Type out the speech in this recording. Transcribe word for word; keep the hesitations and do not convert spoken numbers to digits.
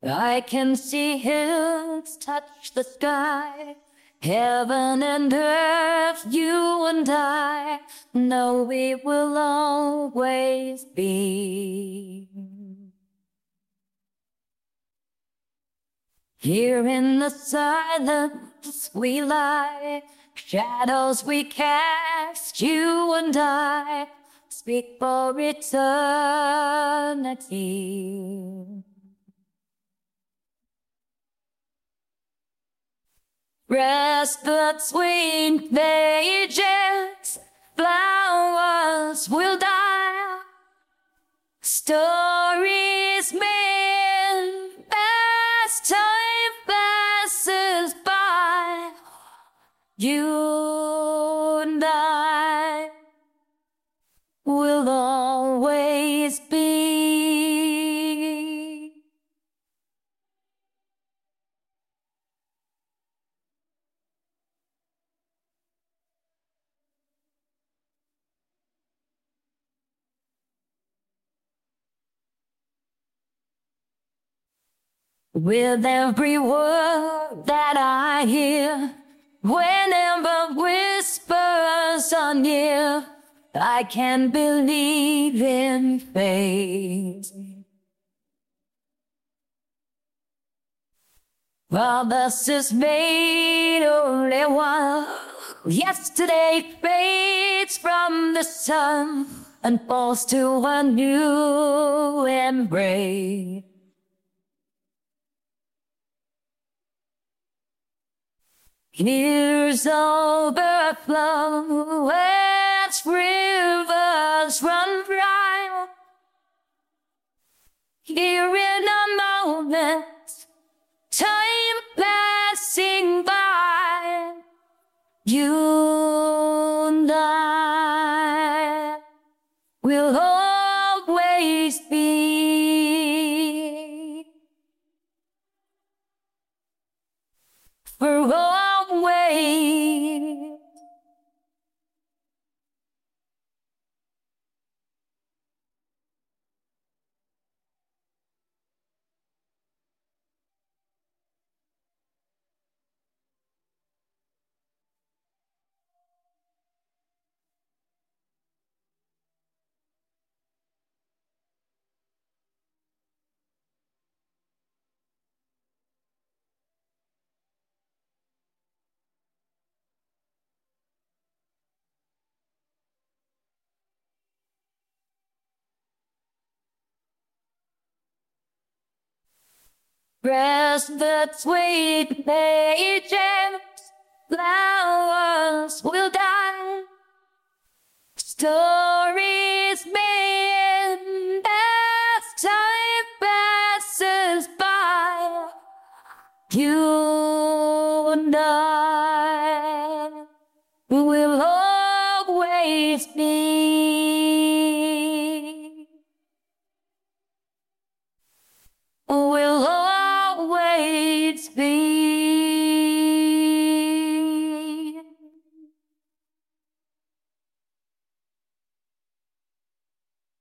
I can see hills touch the sky, heaven and earth, you and I know we will always be. Here in the silence we lie, shadows we cast, you and I speak for eternity. Rest between the ages, flowers will die, stories made as time passes by. You and I will always be. With every word that I hear, whenever whispers are near, I can believe in fate. While this is made only one, yesterday fades from the sun and falls to a new embrace. Years overflow as rivers run dry. Here in a moment, time passing by, you and I will always be. For always. Rest between the ages, flowers will die, stories made as time passes by. You